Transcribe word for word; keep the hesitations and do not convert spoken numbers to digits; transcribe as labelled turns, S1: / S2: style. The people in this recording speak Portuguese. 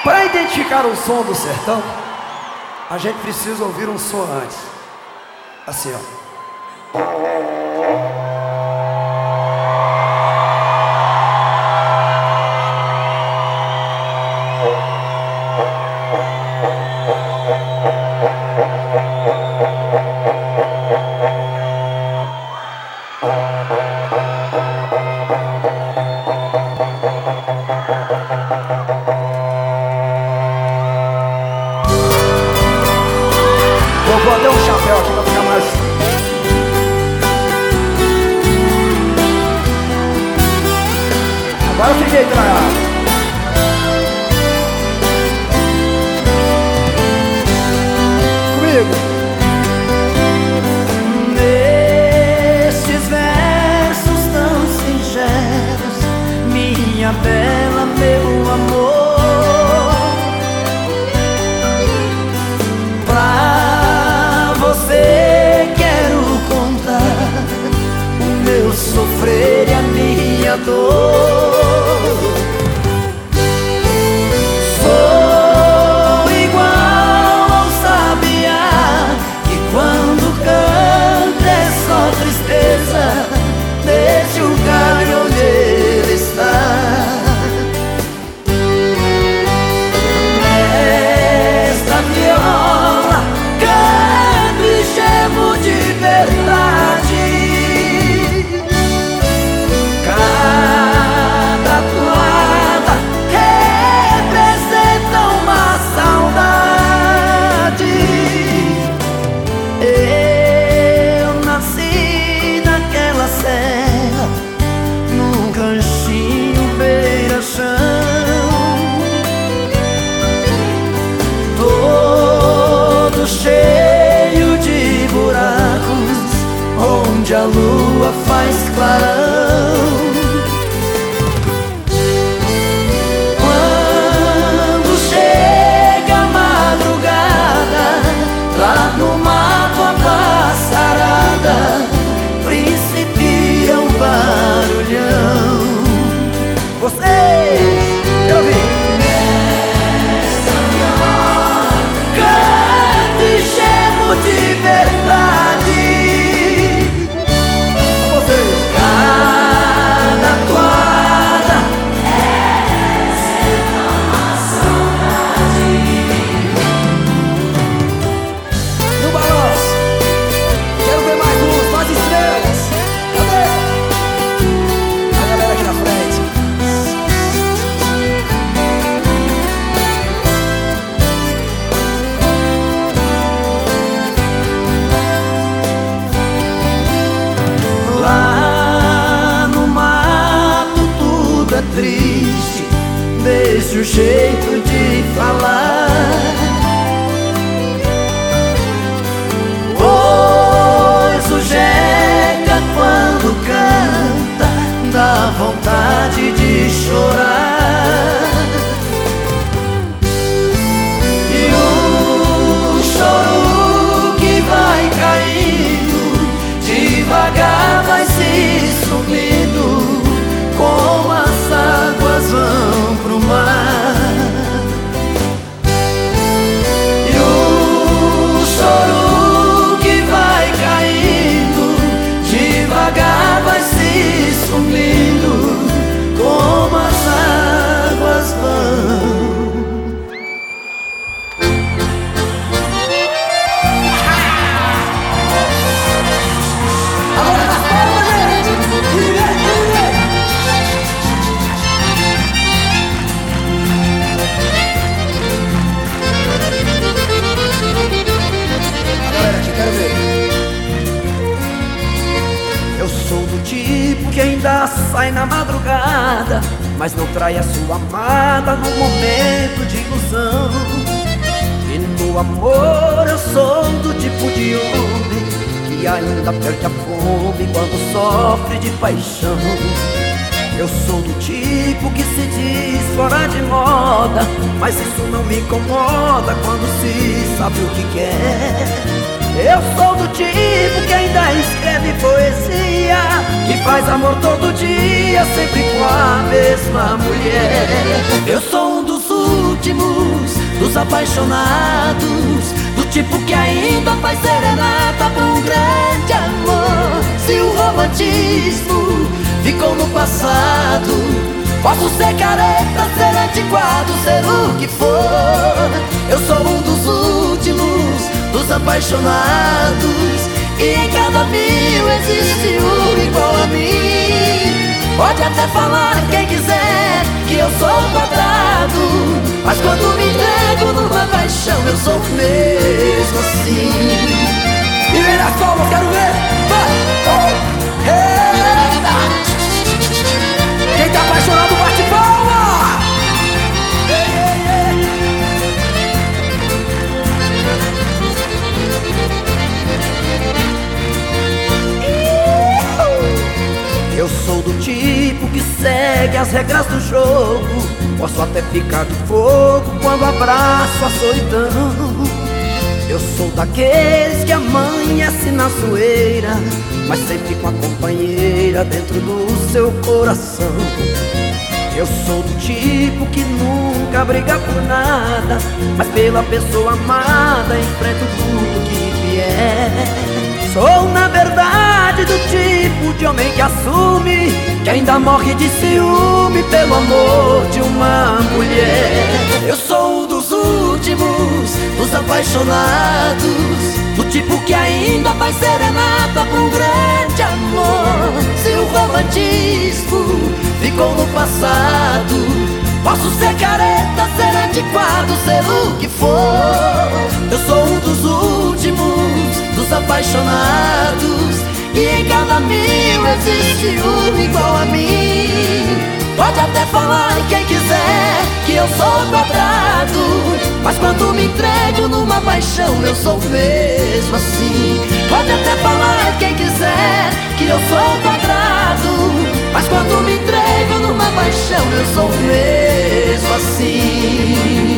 S1: Para identificar o som do sertão, a gente precisa ouvir um som antes. Assim, ó. Vou pôr até um chapéu aqui pra ficar mais... Agora eu fiquei tragado. Comigo.
S2: Nestes versos tão singelos, minha bela, meu amor, sofrer e a minha dor. Sou igual ao sabiá que quando canta é só tristeza, deixa o galho onde ele está. Nesta viola canto e gemo de verdade. Cheio de buracos, onde a lua faz clarão. Quando chega a madrugada, lá no mato a passarada principia um barulhão. Vocês, eu vi. De verdade, vocês, cada toada é uma saudade. No balanço, quero ver mais luz, mais estrelas. Cadê? A galera aqui na frente. Triste, desde o jeito de falar, pois o jeca quando canta dá vontade de chorar. E o choro que vai caindo devagar vai se sumindo, como as águas vão pro mar. E o choro que vai caindo devagar vai se sumindo, como as águas vão. Agora nas palmas, gente! Quero ver. Eu sou do tipo que ainda sai na madrugada, mas não trai a sua amada no momento de ilusão. E no amor eu sou do tipo de homem que ainda perde a fome quando sofre de paixão. Eu sou do tipo que se diz fora de moda, mas isso não me incomoda quando se sabe o que quer. Eu sou do tipo que ainda escreve poesia, que faz amor todo dia, sempre com a mesma mulher. Eu sou um dos últimos dos apaixonados, do tipo que ainda faz serenata pra um grande amor. Se o romantismo ficou no passado, posso ser careta, ser antiquado, ser o que for. Eu sou um dos últimos, dos apaixonados, e em cada mil existe um igual a mim. Pode até falar quem quiser que eu sou quadrado, mas quando me entrego numa paixão eu sou mesmo assim. E vem nas palmas, quero ver. Vai! Eita! Quem tá apaixonado bate palma! Ei, ei, ei. Eu sou do tipo que segue as regras do jogo. Posso até ficar de fogo quando abraço a solidão. Eu sou daqueles que amanhece na zoeira, mas sempre com a companheira dentro do seu coração. Eu sou do tipo que nunca briga por nada, mas pela pessoa amada enfrento tudo que vier. Sou na verdade do tipo de homem que assume que ainda morre de ciúme pelo amor de uma mulher. Eu sou um dos últimos, dos apaixonados, do tipo que ainda faz serenata pra um grande amor. Se o romantismo ficou no passado, posso ser careta, ser antiquado, ser o que for. Eu sou um dos últimos, dos apaixonados, e em cada mil existe um igual a mim. Pode até falar quem quiser que eu sou quadrado, mas quando me entrego numa paixão eu sou mesmo assim. Pode até falar quem quiser que eu sou quadrado, mas quando me entrego numa paixão eu sou mesmo assim.